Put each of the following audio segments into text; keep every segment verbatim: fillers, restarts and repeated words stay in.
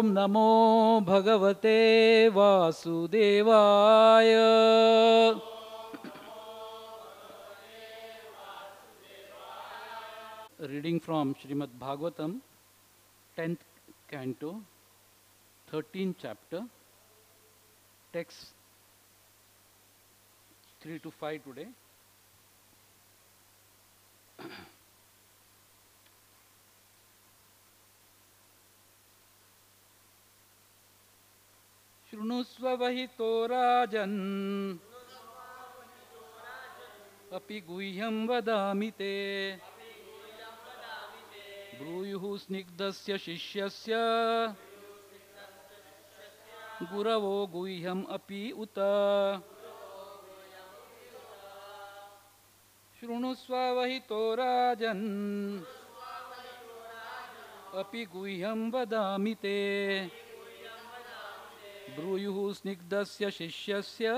नमो भगवते वासुदेवाय। Reading from Srimad Bhagavatam, tenth canto, thirteenth chapter, text three to five today. शृणुस्व वहितो राजन् अपि गुह्यं वदामि ते ब्रूयुः स्निग्धस्य शिष्यस्य गुरवो गुह्यम् अपि उत। शृणुस्व वहितो राजन् अपि गुह्यं वदामि ते ब्रूयुः स्निग्धस्य शिष्यस्य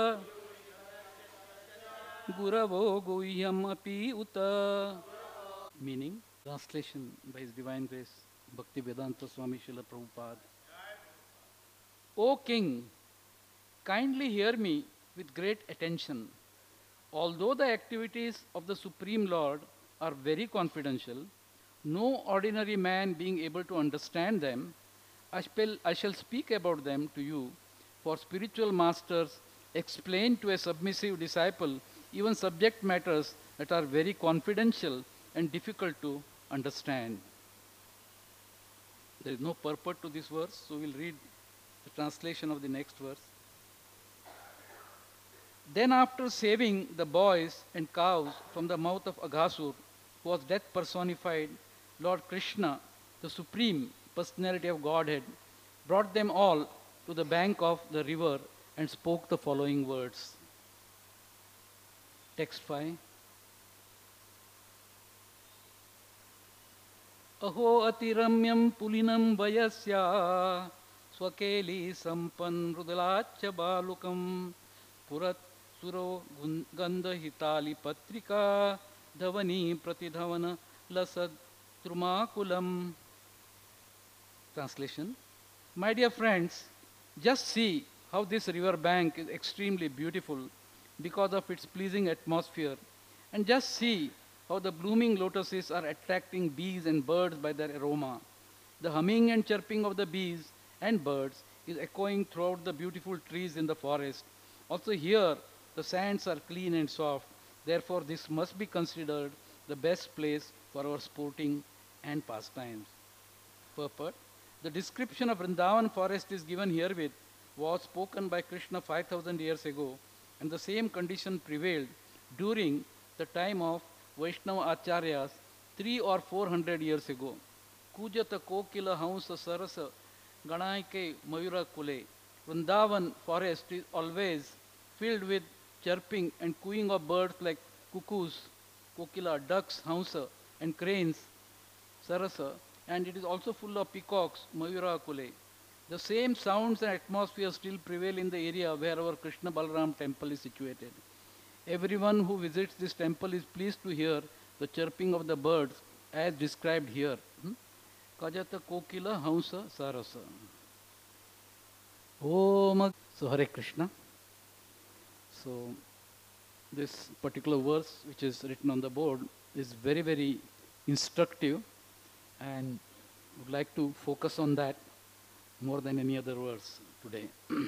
गुरवो गुह्यम् अपि उत। Meaning, translation by His Divine Grace, Bhaktivedanta Swami Srila Prabhupada. O King, kindly hear me with great attention. Although the activities of the Supreme Lord are very confidential, no ordinary man being able to understand them, I shall, I shall speak about them to you, for spiritual masters explain to a submissive disciple even subject matters that are very confidential and difficult to understand. There is no purport to this verse, so we'll read the translation of the next verse. Then after saving the boys and cows from the mouth of Aghasur, who was death personified, Lord Krishna, the Supreme Personality of Godhead, brought them all to the bank of the river and spoke the following words. Text five. अहो अतिरम्यं पुलिनं वयस्या स्वकेली सम्पन्मृदुलाच्च बालुकं पुरत् सुरो गन्धहिताली पत्रिका धवनी प्रतिधवन लसद्रुमाकुलम्. Translation. My dear friends, just see how this river bank is extremely beautiful because of its pleasing atmosphere, and just see how the blooming lotuses are attracting bees and birds by their aroma. The humming and chirping of the bees and birds is echoing throughout the beautiful trees in the forest. Also here, the sands are clean and soft. Therefore, this must be considered the best place for our sporting and pastimes. Purport. The description of Vrindavan forest is given herewith was spoken by Krishna five thousand years ago, and the same condition prevailed during the time of Vaishnava Acharyas three or four hundred years ago. Kujata kokila hamsa sarasa ganaike mayura kule. Vrindavan forest is always filled with chirping and cooing of birds like cuckoos, kokila, ducks, hamsa, and cranes, sarasa, and it is also full of peacocks, mayura kule. The same sounds and atmosphere still prevail in the area where our Krishna Balaram temple is situated. Everyone who visits this temple is pleased to hear the chirping of the birds as described here. Kajata kokila hamsa sarasa. Om. So Hare Krishna. So this particular verse which is written on the board is very, very instructive, and would like to focus on that more than any other verse today.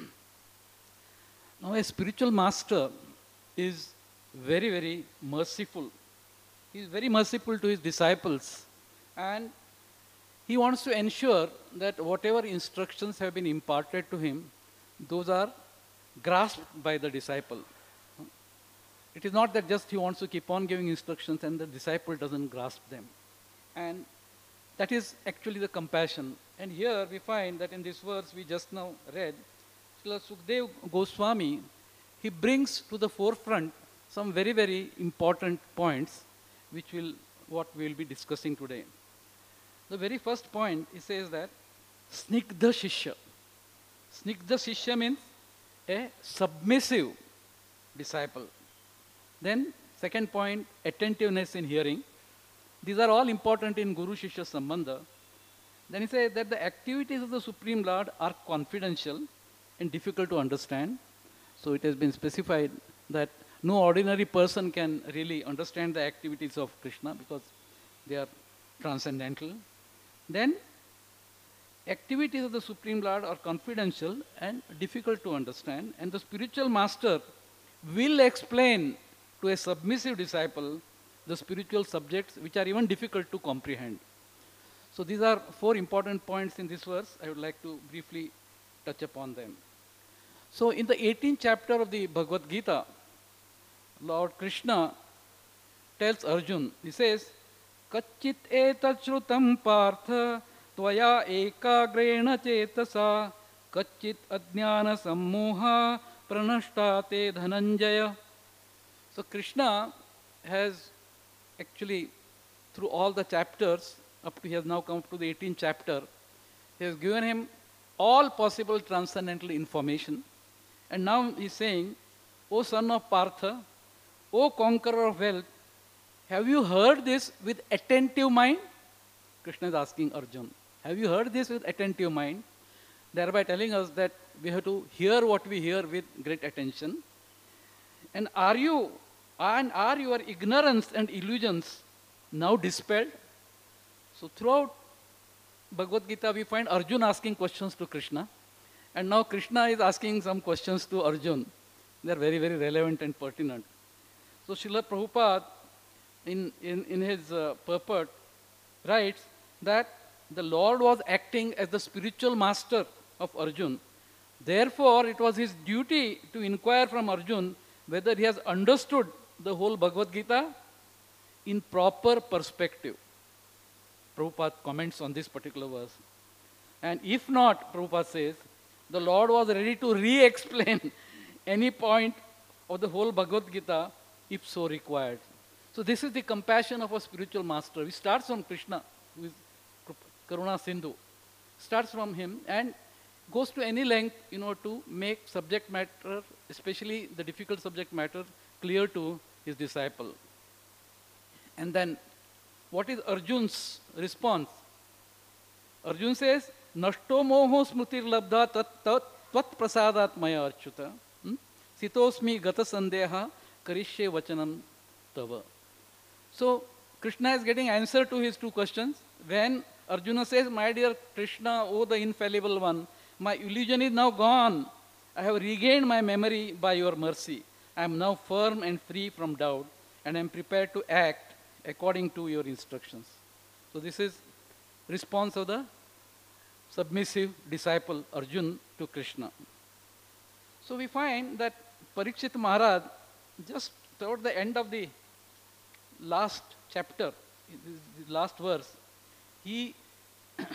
Now a spiritual master is very, very merciful. He is very merciful to his disciples, and he wants to ensure that whatever instructions have been imparted to him, those are grasped by the disciple. It is not that just he wants to keep on giving instructions and the disciple doesn't grasp them. And that is actually the compassion. And here we find that in this verse we just now read, Srila Sukdev Goswami, he brings to the forefront some very, very important points which will, what we will be discussing today. The very first point, he says that Snigdha Shishya. Snigdha Shishya means a submissive disciple. Then second point, attentiveness in hearing. These are all important in Guru Shishya Sambandha. Then he says that the activities of the Supreme Lord are confidential and difficult to understand. So it has been specified that no ordinary person can really understand the activities of Krishna because they are transcendental. Then activities of the Supreme Lord are confidential and difficult to understand, and the spiritual master will explain to a submissive disciple the spiritual subjects which are even difficult to comprehend. So these are four important points in this verse. I would like to briefly touch upon them. So in the eighteenth chapter of the Bhagavad Gita, Lord Krishna tells Arjun, he says, Kachit etat shrutam partha tvaya ekagrena chetasa kachit ajnana sammoha pranashtate dhananjaya. So Krishna has actually, through all the chapters, up to he has now come to the eighteenth chapter, he has given him all possible transcendental information. And now he is saying, O son of Partha, O conqueror of wealth, have you heard this with attentive mind? Krishna is asking Arjun, have you heard this with attentive mind? Thereby telling us that we have to hear what we hear with great attention. And are you, and are your ignorance and illusions now dispelled? So throughout Bhagavad Gita, we find Arjun asking questions to Krishna. And now Krishna is asking some questions to Arjun. They are very, very relevant and pertinent. So Srila Prabhupada, in, in, in his uh, purport, writes that the Lord was acting as the spiritual master of Arjun. Therefore, it was his duty to inquire from Arjun whether he has understood the whole Bhagavad Gita in proper perspective. Prabhupada comments on this particular verse. And if not, Prabhupada says, the Lord was ready to re-explain any point of the whole Bhagavad Gita if so required. So this is the compassion of a spiritual master. It starts from Krishna, who is Karuna Sindhu. Starts from him and goes to any length, you know, to make subject matter, especially the difficult subject matter, clear to his disciple. And then, what is Arjun's response? Arjun says, Nashto moho smritir labdha tat tvat prasadat maya achyuta. Sitosmi gata sandeha karishye vachanam tava. So, Krishna is getting answer to his two questions. When Arjuna says, my dear Krishna, O the infallible one, my illusion is now gone. I have regained my memory by your mercy. I am now firm and free from doubt, and I am prepared to act according to your instructions. So this is response of the submissive disciple Arjun to Krishna. So we find that Parikshit Maharaj, just toward the end of the last chapter, the last verse, he, no,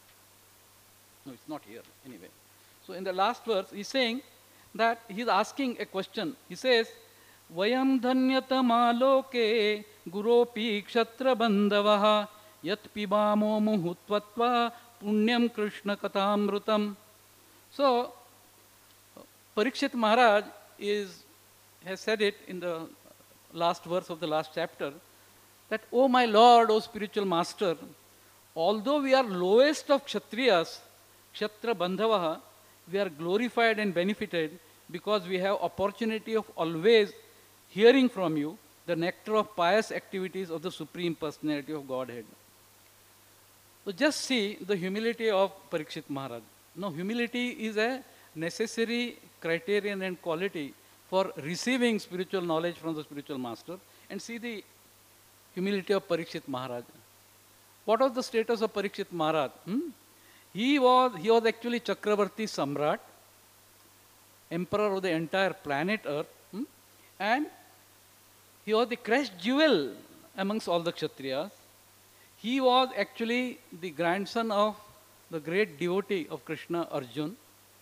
it's not here anyway. So in the last verse, he's saying that he's asking a question. He says, Vayam dhanyatama loke guropi kshatra bandavaha yat pibamo muhutvatva punyam krishna katamrutam. So, Parikshit Maharaj is, has said it in the last verse of the last chapter, that, O my Lord, O spiritual master, although we are lowest of Kshatriyas, Kshatra Bandhavaha, we are glorified and benefited because we have opportunity of always hearing from you the nectar of pious activities of the Supreme Personality of Godhead. So just see the humility of Parikshit Maharaj. Now humility is a necessary criterion and quality for receiving spiritual knowledge from the spiritual master, and see the humility of Parikshit Maharaj. What was the status of Parikshit Maharaj? Hmm? He was, he was actually Chakravarti Samrat, emperor of the entire planet Earth, hmm? and he was the crest jewel amongst all the Kshatriyas. He was actually the grandson of the great devotee of Krishna, Arjun.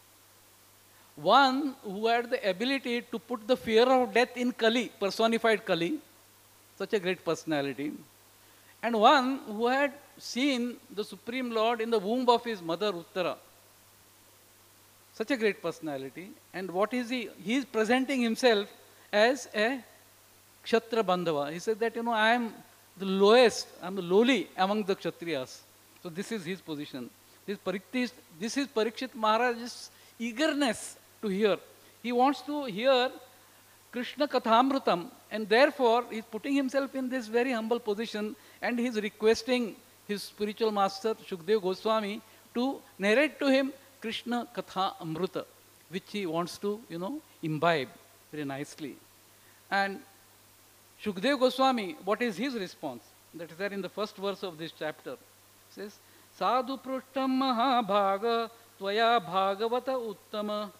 One who had the ability to put the fear of death in Kali, personified Kali, such a great personality. And one who had seen the Supreme Lord in the womb of his mother Uttara. Such a great personality. And what is he? He is presenting himself as a Kshatra Bandhava. He said that, you know, I am the lowest, I am the lowly among the Kshatriyas. So this is his position. This, Parikshit, this is Parikshit Maharaj's eagerness to hear. He wants to hear Krishna Kathamrutam, and therefore he is putting himself in this very humble position, and he is requesting his spiritual master Shukdev Goswami to narrate to him Krishna Katha Amruta, which he wants to, you know, imbibe very nicely. And Shukdev Goswami, what is his response? That is there in the first verse of this chapter. It says, Sadhu Prushtam Mahabhaga Tvaya Bhagavata Uttama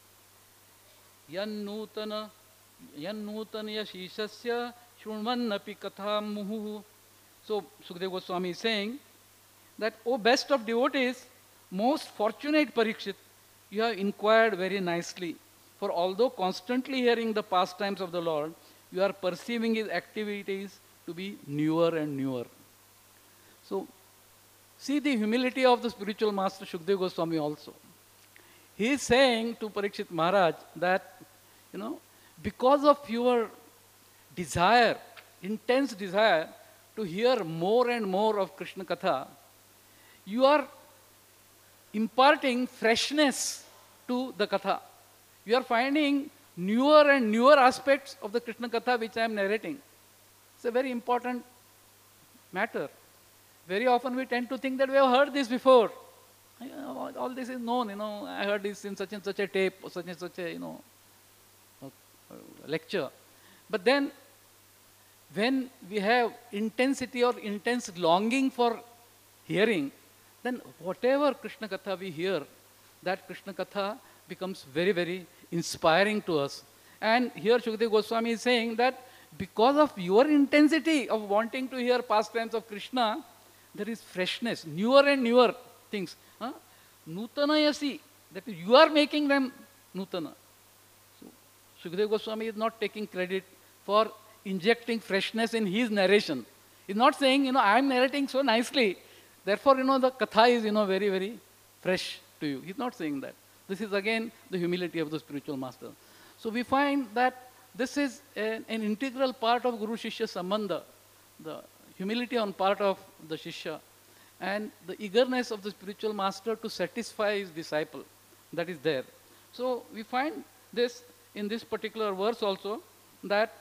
Yannutana Yannutanya Shishasya Shunvannapi Katha Muhu. So Shukdev Goswami is saying that, O best of devotees, most fortunate Parikshit, you have inquired very nicely. For although constantly hearing the pastimes of the Lord, you are perceiving his activities to be newer and newer. So, see the humility of the spiritual master Shukdev Goswami also. He is saying to Parikshit Maharaj that, you know, because of your desire, intense desire to hear more and more of Krishna Katha, you are imparting freshness to the Katha. You are finding newer and newer aspects of the Krishna Katha which I am narrating. It's a very important matter. Very often we tend to think that we have heard this before. You know, all this is known, you know, I heard this in such and such a tape, or such and such a, you know, lecture. But then, when we have intensity or intense longing for hearing, then whatever Krishna Katha we hear, that Krishna Katha becomes very, very inspiring to us. And here Shukdev Goswami is saying that because of your intensity of wanting to hear pastimes of Krishna, there is freshness, newer and newer things. Huh? Nutanayasi, that is, you are making them Nutana. So, Shukdev Goswami is not taking credit for injecting freshness in his narration. He's not saying, you know, I am narrating so nicely, therefore, you know, the Katha is, you know, very, very fresh to you. He's not saying that. This is again the humility of the spiritual master. So we find that this is an, an integral part of Guru Shishya Sambandha, the humility on part of the Shishya, and the eagerness of the spiritual master to satisfy his disciple, that is there. So we find this in this particular verse also, that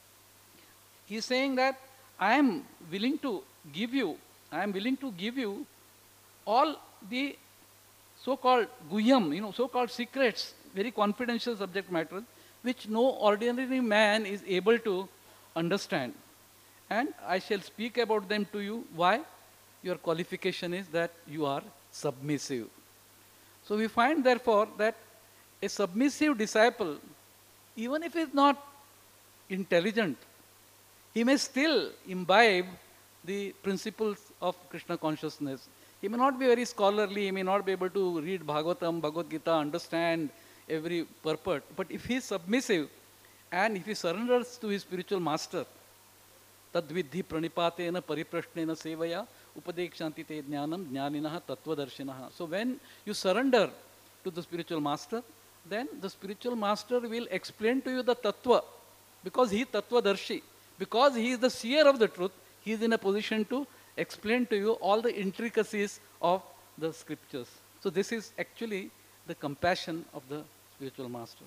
he is saying that I am willing to give you, I am willing to give you all the so-called guhyam, you know, so-called secrets, very confidential subject matters, which no ordinary man is able to understand. And I shall speak about them to you. Why? Your qualification is that you are submissive. So we find therefore that a submissive disciple, even if he is not intelligent, he may still imbibe the principles of Krishna consciousness. He may not be very scholarly, he may not be able to read Bhagavatam, Bhagavad Gita, understand every purport. But if he is submissive and if he surrenders to his spiritual master, tadvidhi pranipatena pariprashnena sevaya upadekshanti te jnanam jnaninaha tattvadarshinaha. So when you surrender to the spiritual master, then the spiritual master will explain to you the tattva, because he is tattvadarshi. Because he is the seer of the truth, he is in a position to explain to you all the intricacies of the scriptures. So this is actually the compassion of the spiritual master.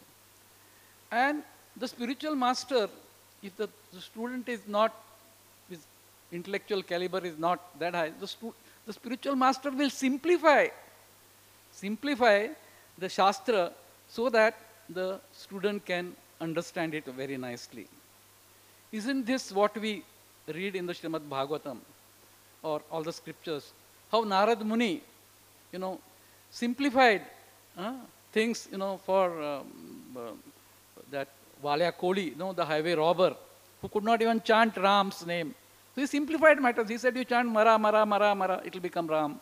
And the spiritual master, if the, the student is not, his intellectual caliber is not that high, the, stu the spiritual master will simplify, simplify the Shastra so that the student can understand it very nicely. Isn't this what we read in the Srimad Bhagavatam or all the scriptures? How Narad Muni, you know, simplified uh, things, you know, for um, uh, that Valya Koli, you know, the highway robber, who could not even chant Ram's name. So he simplified matters. He said, you chant Mara, Mara, Mara, Mara, it will become Ram.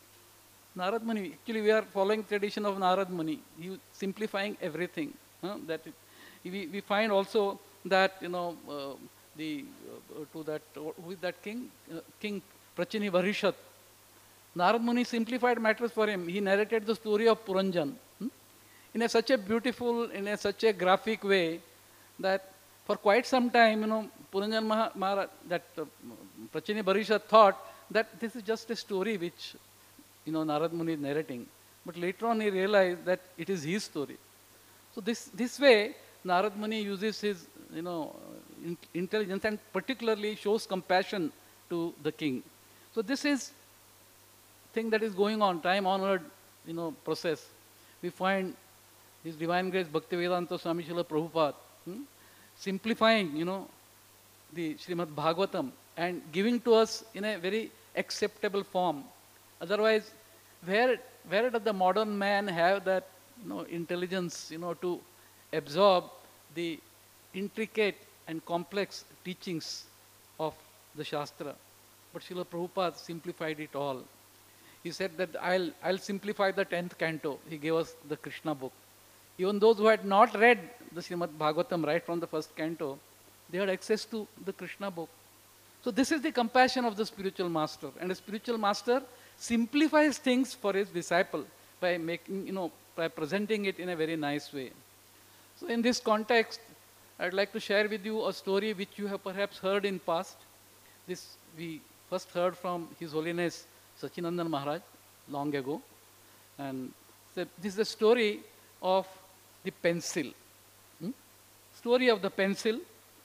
Narad Muni, actually we are following tradition of Narad Muni. He was simplifying everything. Uh, that it, we, we find also that, you know, uh, the, uh, to that, uh, who is that king? Uh, king Prachini Varishat. Narad Muni simplified matters for him. He narrated the story of Puranjan hmm? in a such a beautiful, in a such a graphic way that for quite some time, you know, Puranjan Maharaj, that uh, Prachini Varishat thought that this is just a story which, you know, Narad Muni is narrating. But later on he realized that it is his story. So this, this way, Narad Muni uses his, you know, in, intelligence and particularly shows compassion to the king. So this is thing that is going on, time-honored, you know, process. We find His Divine Grace Bhaktivedanta Swami Srila Prabhupada hmm, simplifying, you know, the Srimad Bhagavatam and giving to us in a very acceptable form. Otherwise, where, where does the modern man have that, you know, intelligence, you know, to absorb the intricate and complex teachings of the Shastra? But Srila Prabhupada simplified it all. He said that I'll, I'll simplify the tenth canto. He gave us the Krishna book. Even those who had not read the Srimad Bhagavatam right from the first canto, they had access to the Krishna book. So this is the compassion of the spiritual master. And a spiritual master simplifies things for his disciple by making, you know, by presenting it in a very nice way. So in this context, I'd like to share with you a story which you have perhaps heard in past. This we first heard from His Holiness Sachinandan Maharaj long ago. And so this is the story of the pencil. Hmm? Story of the pencil,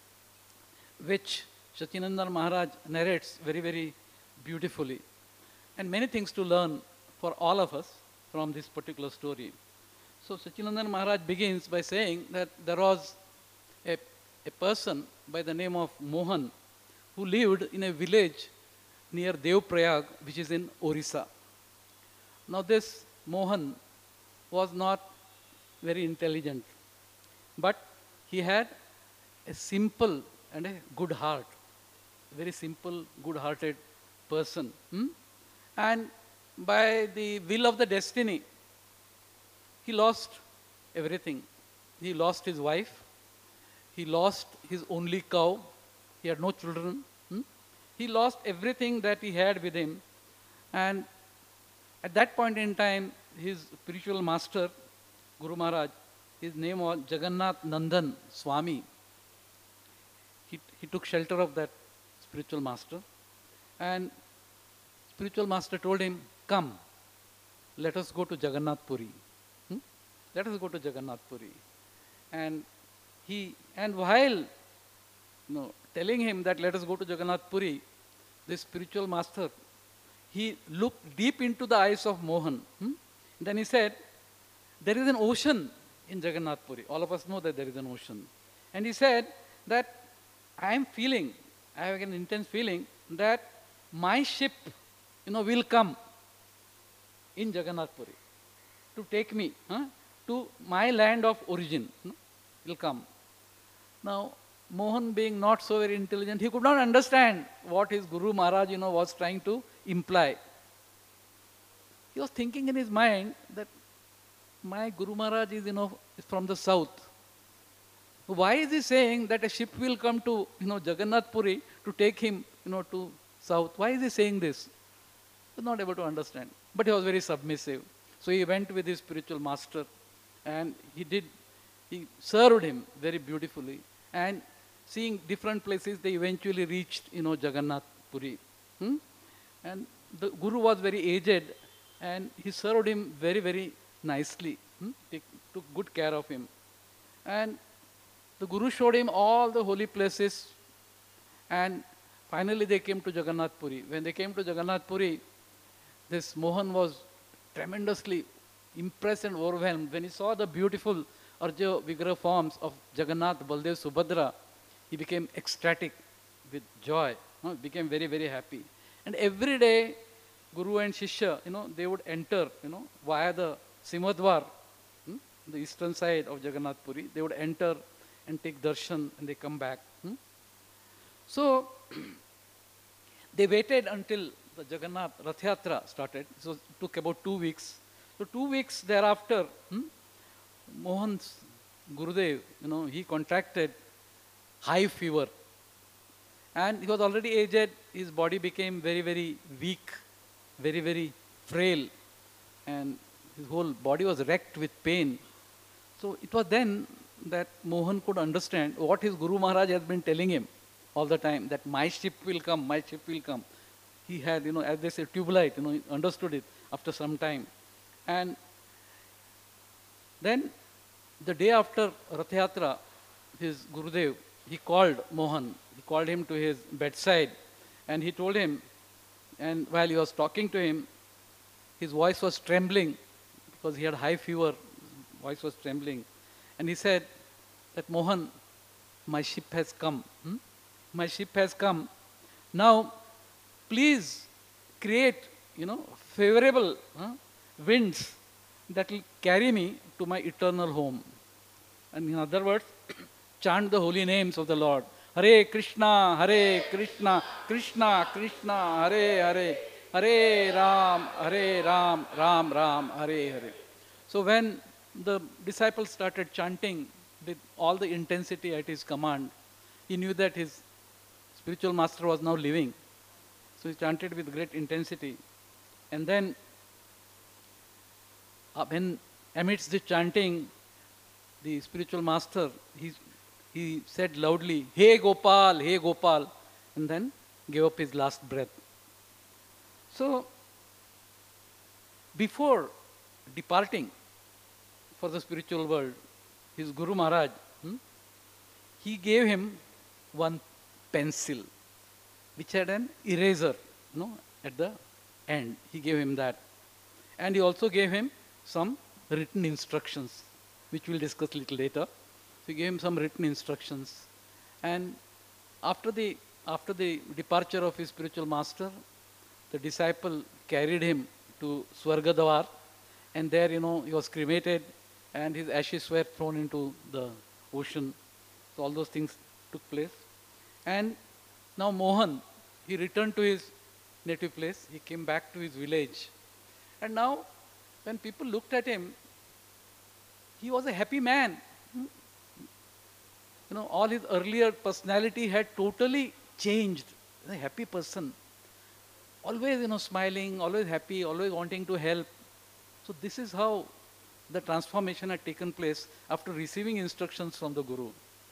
which Sachinandan Maharaj narrates very, very beautifully. And many things to learn for all of us from this particular story. So Sachinandan Maharaj begins by saying that there was a, a person by the name of Mohan who lived in a village near Devprayag, which is in Orissa. Now this Mohan was not very intelligent, but he had a simple and a good heart, a very simple, good-hearted person. Hmm? And by the will of the destiny, he lost everything. He lost his wife, he lost his only cow, he had no children. Hmm? He lost everything that he had with him. And at that point in time, his spiritual master, Guru Maharaj, his name was Jagannath Nandan Swami. He, he took shelter of that spiritual master. And spiritual master told him, come, let us go to Jagannath Puri. Hmm? Let us go to Jagannath Puri. And he, and while you know, telling him that let us go to Jagannath Puri, this spiritual master, he looked deep into the eyes of Mohan. Hmm? Then he said, there is an ocean in Jagannath Puri. All of us know that there is an ocean. And he said that I am feeling, I have an intense feeling that my ship, you know, will come in Jagannath Puri to take me huh, to my land of origin. Hmm? Will come. Now, Mohan being not so very intelligent, he could not understand what his Guru Maharaj, you know, was trying to imply. He was thinking in his mind that my Guru Maharaj is, you know, is from the south. Why is he saying that a ship will come to, you know, Jagannath Puri to take him, you know, to south? Why is he saying this? He was not able to understand. But he was very submissive. So he went with his spiritual master and he did, he served him very beautifully. And seeing different places, they eventually reached, you know, Jagannath Puri. Hmm? And the Guru was very aged and he served him very, very nicely. Hmm? He took good care of him. And the Guru showed him all the holy places. And finally they came to Jagannath Puri. When they came to Jagannath Puri, this Mohan was tremendously impressed and overwhelmed. When he saw the beautiful Arja Vigraha forms of Jagannath, Baldev, Subhadra, he became ecstatic with joy. He became very, very happy. And every day, Guru and Shishya, you know, they would enter, you know, via the Simhadwar, hmm, the eastern side of Jagannath Puri. They would enter and take darshan and they come back. Hmm. So, they waited until the Jagannath Rath Yatra started. So, it took about two weeks. So, two weeks thereafter, hmm, Mohan's Gurudev, you know, he contracted high fever. And he was already aged, his body became very, very weak, very, very frail. And his whole body was wrecked with pain. So it was then that Mohan could understand what his Guru Maharaj has been telling him all the time, that my ship will come, my ship will come. he had, you know, as they say, tubelite, you know, he understood it after some time. And then the day after Rath Yatra, his Gurudev, he called Mohan, he called him to his bedside, and he told him, and while he was talking to him, his voice was trembling because he had high fever, his voice was trembling. And he said that, Mohan, my ship has come. Hmm? My ship has come. Now, please create, you know, favorable huh, winds that will carry me to my eternal home. And in other words, chant the holy names of the Lord. Hare Krishna, Hare Krishna, Krishna Krishna, Hare Hare, Hare Ram, Hare Ram, Ram Ram, Hare Hare. So when the disciples started chanting with all the intensity at his command, he knew that his spiritual master was now leaving. So he chanted with great intensity. And then uh, when amidst the chanting, the spiritual master, he, he said loudly, Hey Gopal, Hey Gopal, and then gave up his last breath. So, before departing for the spiritual world, his Guru Maharaj, hmm, he gave him one pencil, which had an eraser, you know, at the end. He gave him that. And he also gave him some written instructions, which we'll discuss a little later. So he gave him some written instructions. And after the, after the departure of his spiritual master, the disciple carried him to Swargadwar, and there, you know, he was cremated, and his ashes were thrown into the ocean. So all those things took place. And now Mohan, he returned to his native place. He came back to his village. And now, when people looked at him, he was a happy man. You know, all his earlier personality had totally changed. A happy person. Always, you know, smiling, always happy, always wanting to help. So this is how the transformation had taken place after receiving instructions from the Guru.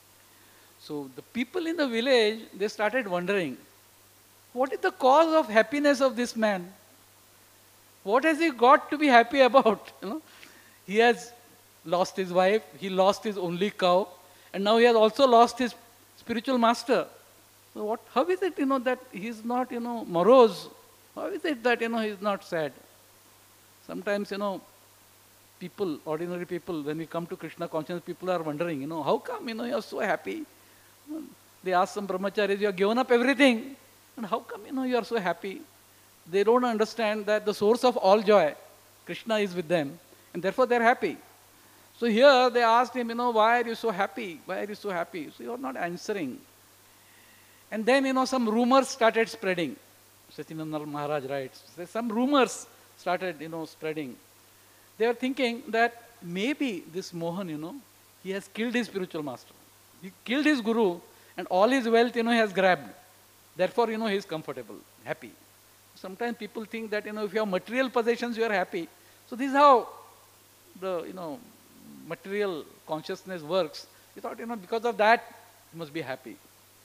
So the people in the village, they started wondering, what is the cause of happiness of this man? What has he got to be happy about? You know, he has lost his wife, he lost his only cow, and now he has also lost his spiritual master. So what, how is it, you know, that he is not, you know, morose? How is it that, you know, he is not sad? Sometimes, you know, people, ordinary people, when we come to Krishna consciousness, people are wondering, you know, how come, you know, you are so happy? They ask some brahmacharis, you have given up everything, and how come, you know, you are so happy? They don't understand that the source of all joy, Krishna, is with them, and therefore they are happy. So here they asked him, you know, why are you so happy? Why are you so happy? So you are not answering. And then, you know, some rumors started spreading. Satyananda Maharaj writes, some rumors started, you know, spreading. They were thinking that maybe this Mohan, you know, he has killed his spiritual master. He killed his guru, and all his wealth, you know, he has grabbed. Therefore, you know, he is comfortable, happy. Sometimes people think that, you know, if you have material possessions, you are happy. So this is how the, you know, material consciousness works. He thought, you know, because of that, he must be happy.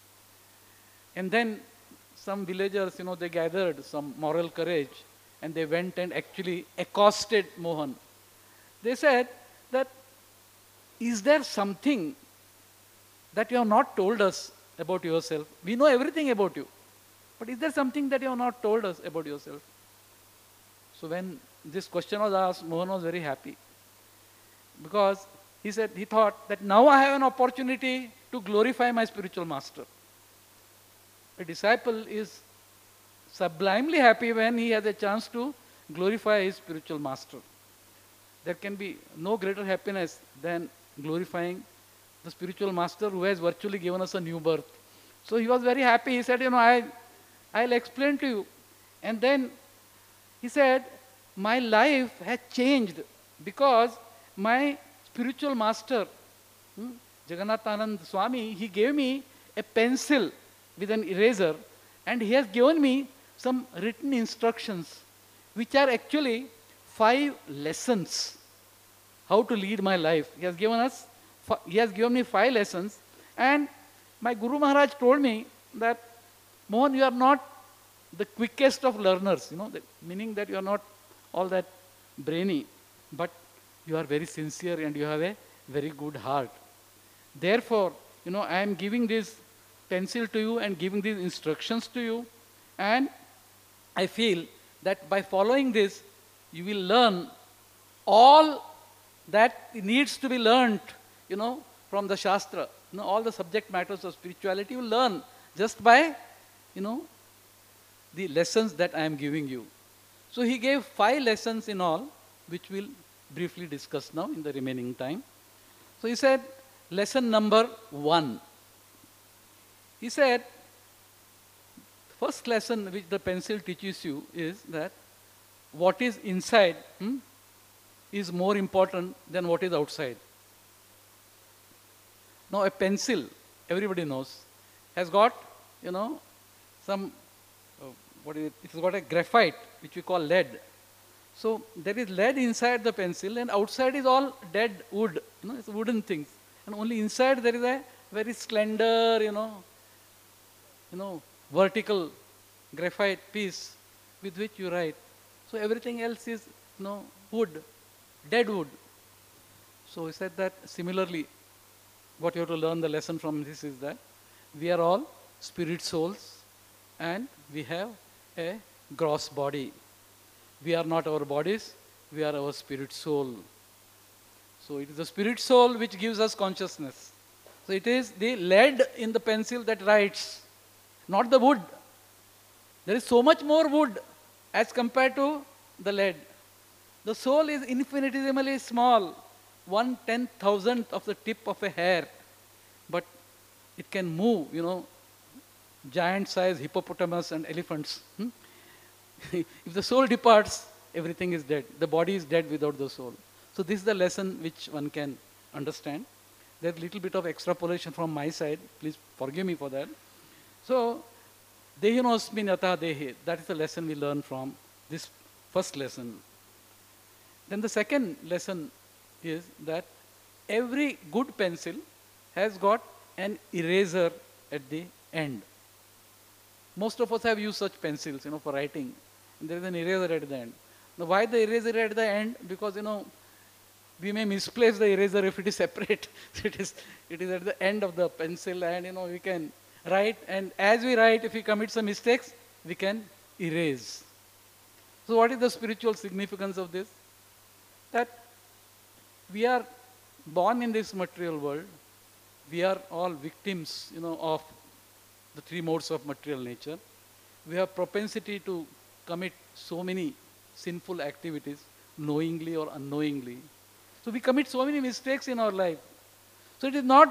And then some villagers, you know, they gathered some moral courage, and they went and actually accosted Mohan. They said that, is there something that you have not told us about yourself? We know everything about you. But is there something that you have not told us about yourself? So when this question was asked, Mohan was very happy. Because he said, he thought that now I have an opportunity to glorify my spiritual master. A disciple is sublimely happy when he has a chance to glorify his spiritual master. There can be no greater happiness than glorifying the spiritual master who has virtually given us a new birth. So he was very happy. He said, you know, I, I'll explain to you. And then he said, my life has changed because my spiritual master, hmm, Jagannathanand Swami, he gave me a pencil with an eraser, and he has given me some written instructions, which are actually five lessons how to lead my life. He has given us, he has given me five lessons, and my Guru Maharaj told me that, Mohan, you are not the quickest of learners, you know, the, meaning that you are not all that brainy, but you are very sincere and you have a very good heart. Therefore, you know, I am giving this pencil to you and giving these instructions to you, and I feel that by following this, you will learn all that needs to be learned, you know, from the Shastra. You know, all the subject matters of spirituality you will learn just by, you know, the lessons that I am giving you. So he gave five lessons in all, which we'll briefly discuss now in the remaining time. So he said, lesson number one. He said, first lesson which the pencil teaches you is that what is inside hmm, is more important than what is outside. Now a pencil, everybody knows, has got, you know, some, uh, what is it? It's got a graphite, which we call lead. So there is lead inside the pencil, and outside is all dead wood, you know, it's wooden things. And only inside there is a very slender, you know, you know, vertical graphite piece with which you write. So everything else is, you know, wood, dead wood. So he said that similarly, what you have to learn the lesson from this is that we are all spirit souls and we have a gross body. We are not our bodies, we are our spirit soul. So it is the spirit soul which gives us consciousness. So it is the lead in the pencil that writes, not the wood. There is so much more wood as compared to the lead. The soul is infinitesimally small, one ten thousandth of the tip of a hair, but it can move, you know, giant-sized hippopotamus and elephants. Hmm? If the soul departs, everything is dead. The body is dead without the soul. So this is the lesson which one can understand. There's a little bit of extrapolation from my side. Please forgive me for that. So, Dehinosmin yatha dehe. That is the lesson we learn from this first lesson. Then the second lesson is that every good pencil has got an eraser at the end. Most of us have used such pencils, you know, for writing. And there is an eraser at the end. Now, why the eraser at the end? Because, you know, we may misplace the eraser if it is separate. it is it is at the end of the pencil, and, you know, we can write. And as we write, if we commit some mistakes, we can erase. So what is the spiritual significance of this? That we are born in this material world. We are all victims, you know, of the three modes of material nature. We have propensity to commit so many sinful activities, knowingly or unknowingly. So we commit so many mistakes in our life. So it is not,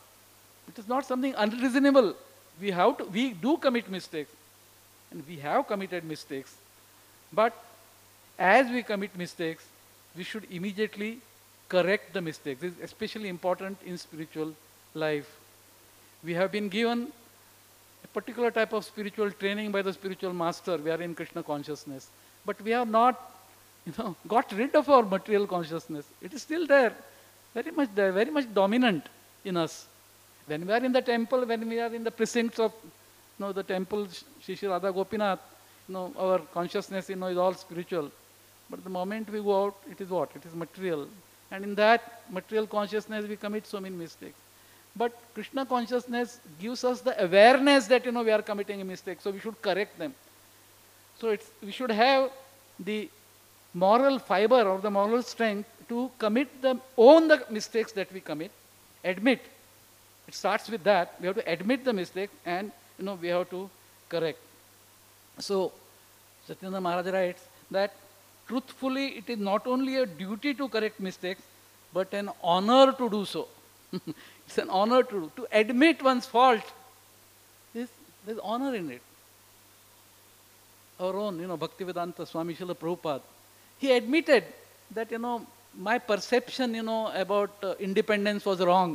it is not something unreasonable. We have to, we do commit mistakes, and we have committed mistakes. But as we commit mistakes, we should immediately correct the mistakes. This is especially important in spiritual life. We have been given a particular type of spiritual training by the spiritual master. We are in Krishna consciousness. But we have not, you know, got rid of our material consciousness. It is still there, very much there, very much dominant in us. When we are in the temple, when we are in the precincts of, you know, the temple, Shri Shri Radha Gopinath, you know, our consciousness, you know, is all spiritual. But the moment we go out, it is what? It is material. And in that material consciousness, we commit so many mistakes. But Krishna consciousness gives us the awareness that, you know, we are committing a mistake, so we should correct them. So it's, we should have the moral fiber or the moral strength to commit the, own the mistakes that we commit, admit. It starts with that. We have to admit the mistake, and, you know, we have to correct. So Satyananda Maharaj writes that truthfully it is not only a duty to correct mistakes, but an honor to do so. It's an honor to do. To admit one's fault, there's, there's honor in it. Our own, you know, Bhaktivedanta Swami Srila Prabhupada, he admitted that, you know, my perception, you know, about uh, independence was wrong.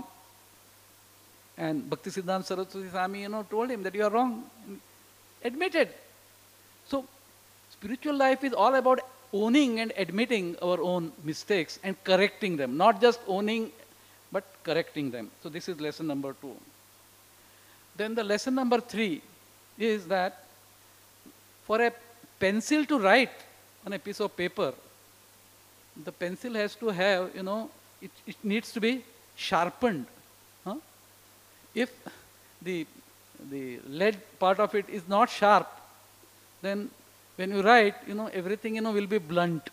And Bhaktisiddhanta Saraswati Swami, you know, told him that you are wrong. Admitted. So, spiritual life is all about owning and admitting our own mistakes and correcting them. Not just owning, but correcting them. So, this is lesson number two. Then the lesson number three is that For a pencil to write on a piece of paper, the pencil has to have, you know, it, it needs to be sharpened. Huh? If the, the lead part of it is not sharp, then when you write, you know, everything, you know, will be blunt.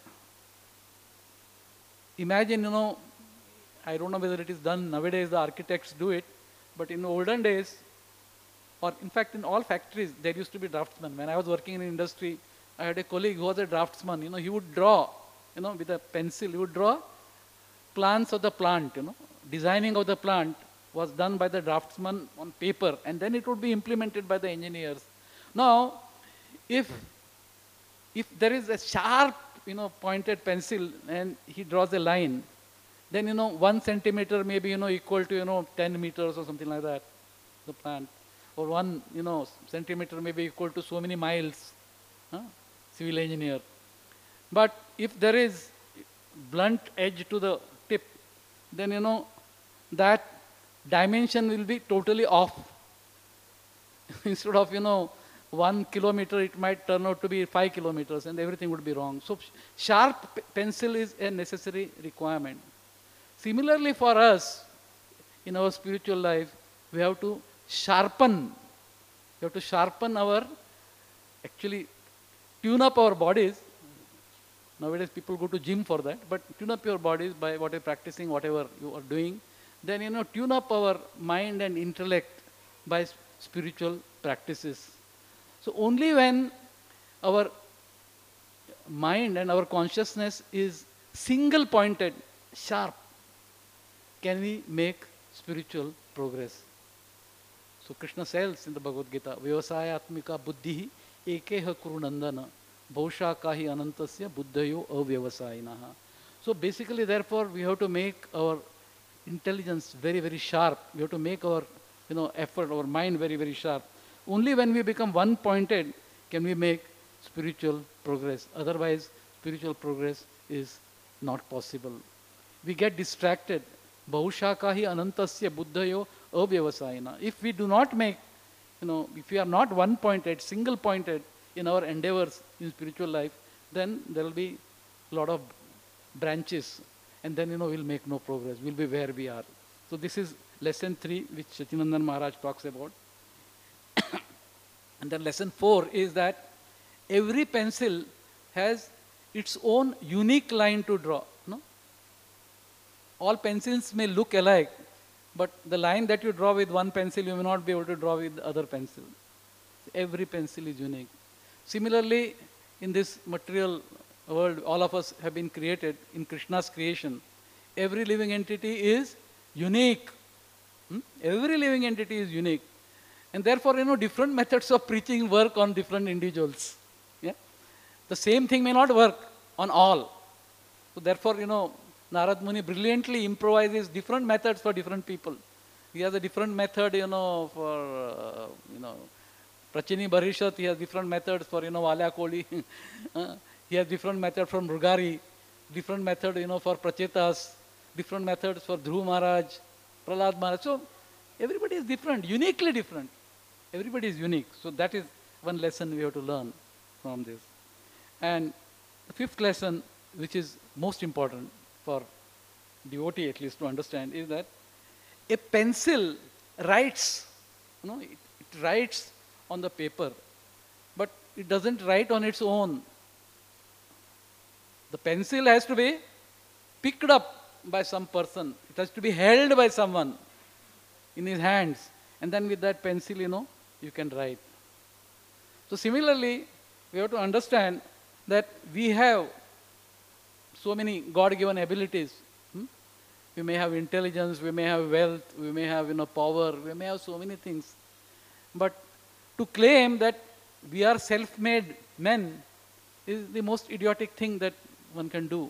Imagine, you know, I don't know whether it is done nowadays, the architects do it, but in olden days, or in fact in all factories, there used to be draftsmen. When I was working in industry, I had a colleague who was a draftsman. You know, he would draw, you know, with a pencil, he would draw plans of the plant, you know. Designing of the plant was done by the draftsman on paper, and then it would be implemented by the engineers. Now, if, if there is a sharp, you know, pointed pencil and he draws a line, then, you know, one centimeter may be, you know, equal to, you know, ten meters or something like that, the plant. Or one, you know, centimeter may be equal to so many miles, huh? Civil engineer. But if there is blunt edge to the tip, then, you know, that dimension will be totally off. Instead of, you know, one kilometer, it might turn out to be five kilometers and everything would be wrong. So sharp pencil is a necessary requirement. Similarly for us, in our spiritual life, we have to sharpen. We have to sharpen our, actually tune up our bodies. Nowadays people go to gym for that, but tune up your bodies by what you're practicing, whatever you are doing. Then, you know, tune up our mind and intellect by spiritual practices. So only when our mind and our consciousness is single pointed, sharp, can we make spiritual progress. So Krishna says in the Bhagavad Gita, Vyavasayatmika buddhi ekeha kurunandana bhaushakahi anantasya buddhayo avyavasayinaha. So basically, therefore, we have to make our intelligence very, very sharp. We have to make our, you know, effort, our mind very, very sharp. Only when we become one-pointed can we make spiritual progress. Otherwise, spiritual progress is not possible. We get distracted. Bahushakahi anantasya buddhayo avyavasayina. If we do not make, you know, if we are not one-pointed, single-pointed in our endeavors in spiritual life, then there will be a lot of branches, and then, you know, we'll make no progress. We'll be where we are. So this is lesson three, which Sacinandana Maharaj talks about. And then lesson four is that every pencil has its own unique line to draw. No? All pencils may look alike, but the line that you draw with one pencil, you may not be able to draw with the other pencil. Every pencil is unique. Similarly, in this material world, all of us have been created in Krishna's creation. Every living entity is unique. Hmm? Every living entity is unique. And therefore, you know, different methods of preaching work on different individuals. Yeah? The same thing may not work on all. So therefore, you know, Narad Muni brilliantly improvises different methods for different people. He has a different method, you know, for, uh, you know, Prachini Barishat, he has different methods for, you know, Valya Koli. uh, he has different method from Mrugari, different method, you know, for Prachetas, different methods for Dhruv Maharaj, Prahlad Maharaj. So everybody is different, uniquely different. Everybody is unique. So that is one lesson we have to learn from this. And the fifth lesson, which is most important for devotee at least to understand, is that a pencil writes, you know, it, it writes on the paper, but it doesn't write on its own. The pencil has to be picked up by some person. It has to be held by someone in his hands. And then with that pencil, you know, you can write. So similarly, we have to understand that we have so many God-given abilities. Hmm? We may have intelligence, we may have wealth, we may have, you know, power, we may have so many things. But to claim that we are self-made men is the most idiotic thing that one can do.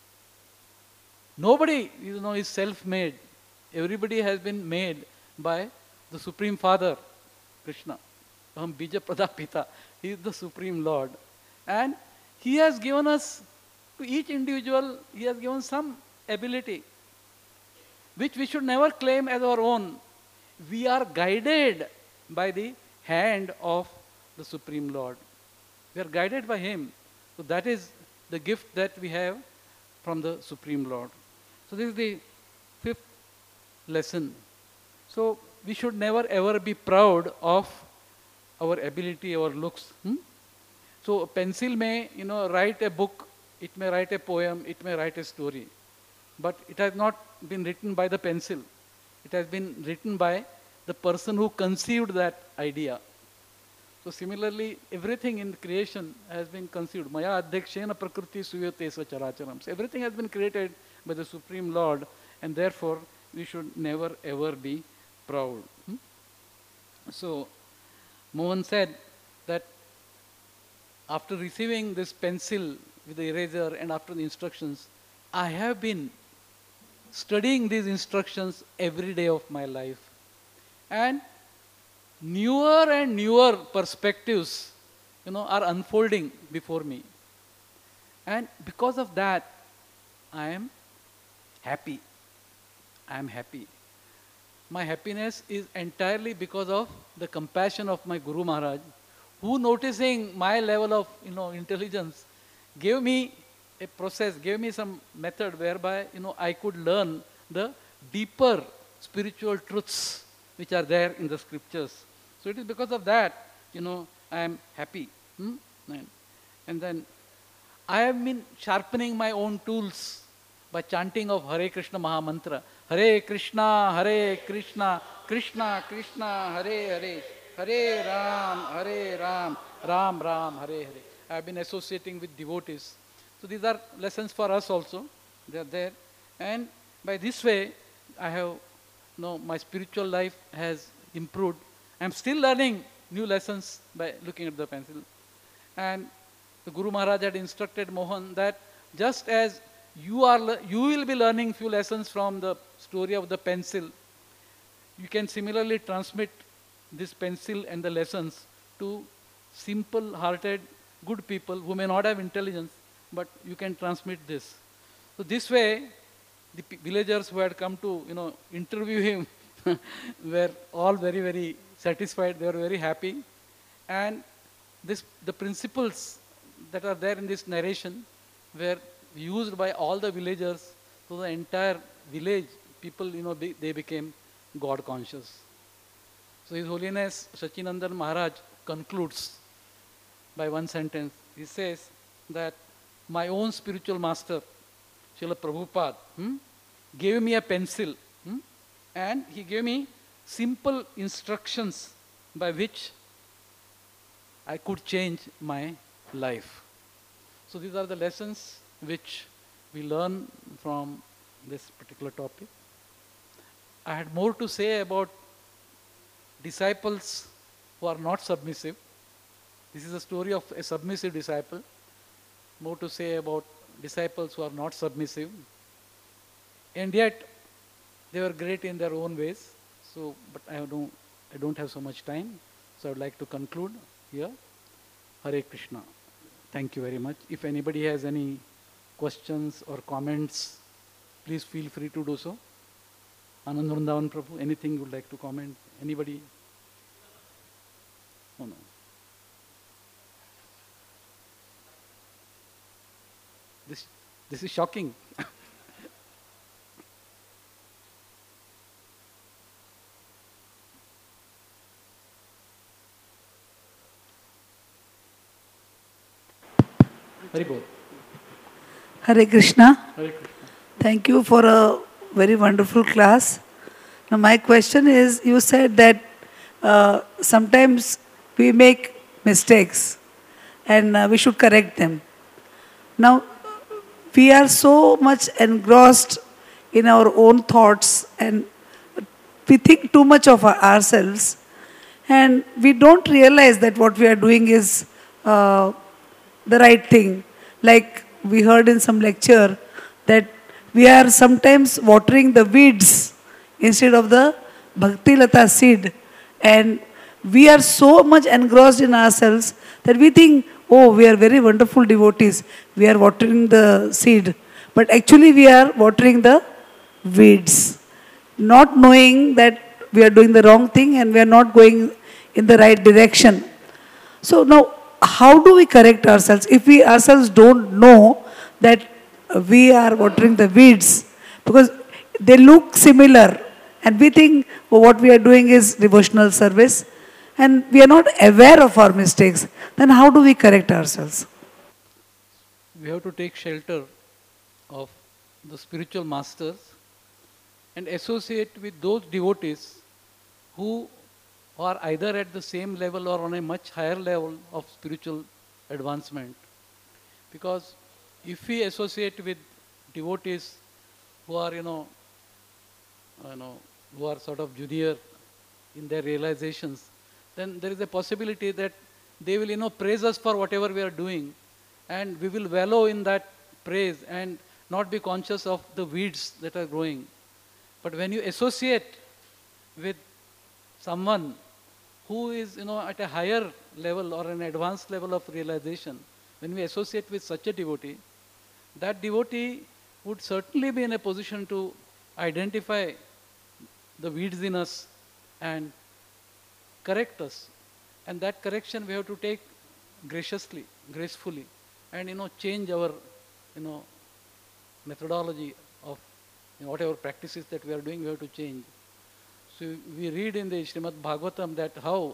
Nobody, you know, is self-made. Everybody has been made by the Supreme Father, Krishna. Aham Bija Pradapita. He is the Supreme Lord. And He has given us, to each individual, He has given some ability, which we should never claim as our own. We are guided by the hand of the Supreme Lord. We are guided by Him. So that is the gift that we have from the Supreme Lord. So this is the fifth lesson. So we should never ever be proud of our ability, our looks. Hmm? So a pencil may, you know, write a book, it may write a poem, it may write a story. But it has not been written by the pencil. It has been written by the person who conceived that idea. So similarly, everything in creation has been conceived. Maya adhyakshena prakriti suyate sacharacharam. So everything has been created by the Supreme Lord, and therefore we should never ever be proud. Hmm? So Mohan said that after receiving this pencil with the eraser and after the instructions, I have been studying these instructions every day of my life. And newer and newer perspectives, you know, are unfolding before me. And because of that, I am happy. I am happy. My happiness is entirely because of the compassion of my Guru Maharaj, who, noticing my level of, you know, intelligence, gave me a process, gave me some method whereby, you know, I could learn the deeper spiritual truths which are there in the scriptures. So it is because of that, you know, I am happy. Hmm? And, and then I have been sharpening my own tools by chanting of Hare Krishna Maha Mantra. Hare Krishna, Hare Krishna, Krishna Krishna, Hare Hare, Hare Ram, Hare Ram, Ram Ram, Hare Hare. I have been associating with devotees. So these are lessons for us also. They are there. And by this way, I have, you know, my spiritual life has improved. I am still learning new lessons by looking at the pencil. And the Guru Maharaj had instructed Mohan that just as you are, you will be learning few lessons from the story of the pencil, you can similarly transmit this pencil and the lessons to simple-hearted, good people who may not have intelligence, but you can transmit this. So this way, the villagers who had come to, you know, interview him were all very, very satisfied. They were very happy. And this, the principles that are there in this narration were used by all the villagers. So the entire village, people, you know, they, they became God conscious. So His Holiness Sachinandan Maharaj concludes by one sentence. He says that my own spiritual master, Srila Prabhupada, hmm, gave me a pencil, hmm, and he gave me simple instructions by which I could change my life. So these are the lessons which we learn from this particular topic. I had more to say about disciples who are not submissive. This is a story of a submissive disciple. More to say about disciples who are not submissive. And yet, they were great in their own ways. So, but I don't, I don't have so much time. So I would like to conclude here. Hare Krishna. Thank you very much. If anybody has any questions or comments, please feel free to do so. Anand Vrindavan Prabhu, anything you would like to comment? Anybody? Oh no. This, this is shocking. Very good. Hare Krishna. Hare Krishna. Thank you for a very wonderful class. Now my question is, you said that uh, sometimes we make mistakes and uh, we should correct them. Now, we are so much engrossed in our own thoughts and we think too much of our- ourselves and we don't realize that what we are doing is uh, the right thing. Like we heard in some lecture that we are sometimes watering the weeds instead of the Bhakti Lata seed. And we are so much engrossed in ourselves that we think, oh, we are very wonderful devotees. We are watering the seed. But actually we are watering the weeds. Not knowing that we are doing the wrong thing and we are not going in the right direction. So now, how do we correct ourselves if we ourselves don't know that we are watering the weeds? Because they look similar and we think what we are doing is devotional service and we are not aware of our mistakes. Then how do we correct ourselves? We have to take shelter of the spiritual masters and associate with those devotees who are either at the same level or on a much higher level of spiritual advancement. Because if we associate with devotees who are, you know, you know, who are sort of junior in their realizations, then there is a possibility that they will, you know, praise us for whatever we are doing, and we will wallow in that praise and not be conscious of the weeds that are growing. But when you associate with someone who is, you know, at a higher level or an advanced level of realization, when we associate with such a devotee, that devotee would certainly be in a position to identify the weeds in us and correct us. And that correction we have to take graciously, gracefully, and, you know, change our, you know, methodology of, you know, whatever practices that we are doing, we have to change. So we read in the Srimad Bhagavatam that how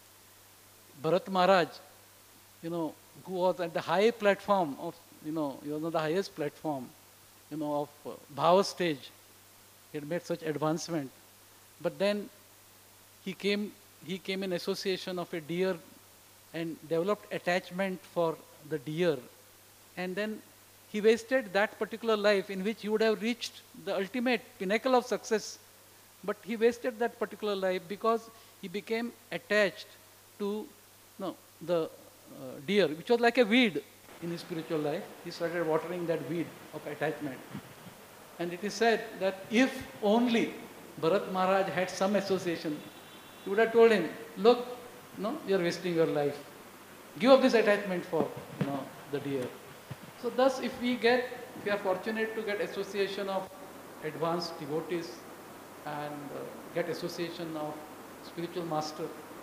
Bharat Maharaj, you know, who was at the high platform of, you know, he was on the highest platform, you know, of uh, Bhava stage. He had made such advancement. But then he came, he came in association of a deer and developed attachment for the deer. And then he wasted that particular life in which he would have reached the ultimate pinnacle of success. But he wasted that particular life because he became attached to no, the uh, deer, which was like a weed in his spiritual life. He started watering that weed of attachment. And it is said that if only Bharat Maharaj had some association, he would have told him, look, no, you are wasting your life. Give up this attachment for, you know, the deer. So thus, if we get, if we are fortunate to get association of advanced devotees and uh, get association of spiritual master,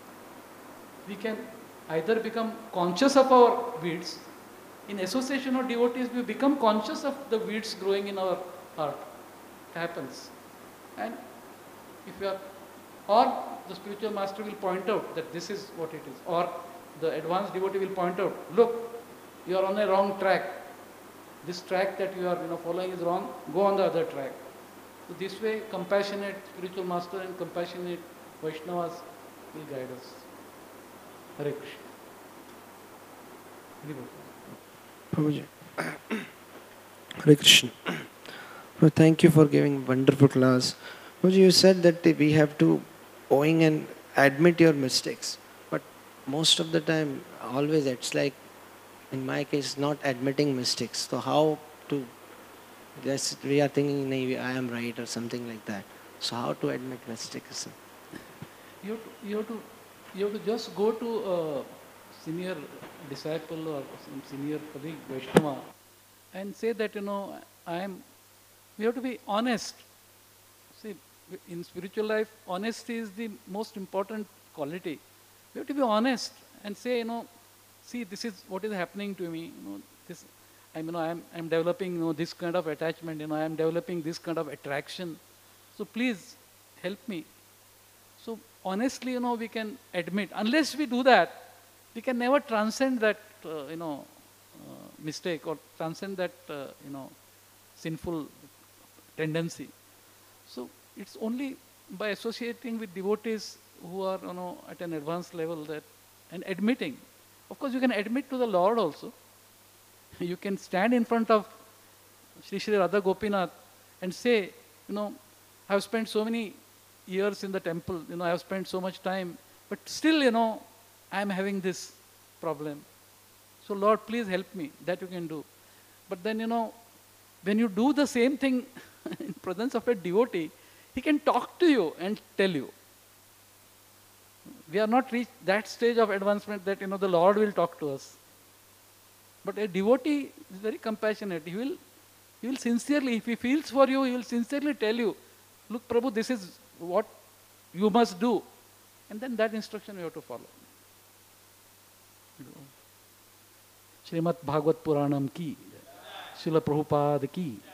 we can either become conscious of our weeds. In association of devotees, we become conscious of the weeds growing in our heart. It happens. And if you are, or the spiritual master will point out that this is what it is, or the advanced devotee will point out, look, you are on a wrong track. This track that you are, you know, following is wrong, go on the other track. So this way, compassionate spiritual master and compassionate Vaishnavas will guide us. Hare Krishna. Prabhuji. Hare Krishna. Well, thank you for giving wonderful class. Prabhuji, you said that we have to owing and admit your mistakes. But most of the time, always it's like, in my case, not admitting mistakes. So how to, yes, we are thinking maybe I am right or something like that. So how to admit mistakes? You have to, you have to, you have to just go to a senior disciple or some senior colleague, Vaishnava, and say that, you know, I am, we have to be honest. See, in spiritual life, honesty is the most important quality. We have to be honest and say, you know, see, this is what is happening to me. You know, this, I'm, you know, I'm, I'm developing, you know, this kind of attachment. You know, I'm developing this kind of attraction. So please help me. So honestly, you know, we can admit. Unless we do that, we can never transcend that, uh, you know, uh, mistake or transcend that, uh, you know, sinful tendency. So it's only by associating with devotees who are, you know, at an advanced level that, and admitting. Of course, you can admit to the Lord also. You can stand in front of Sri Sri Radha Gopinath and say, you know, I have spent so many years in the temple, you know, I have spent so much time, but still, you know, I am having this problem. So Lord, please help me. That you can do. But then, you know, when you do the same thing in presence of a devotee, he can talk to you and tell you. We are not reached that stage of advancement that, you know, the Lord will talk to us. But a devotee is very compassionate. He will, he will sincerely, if he feels for you, he will sincerely tell you, look, Prabhu, this is what you must do. And then that instruction you have to follow. Srimad Bhagavad Puranam ki. Srila Prabhupada ki.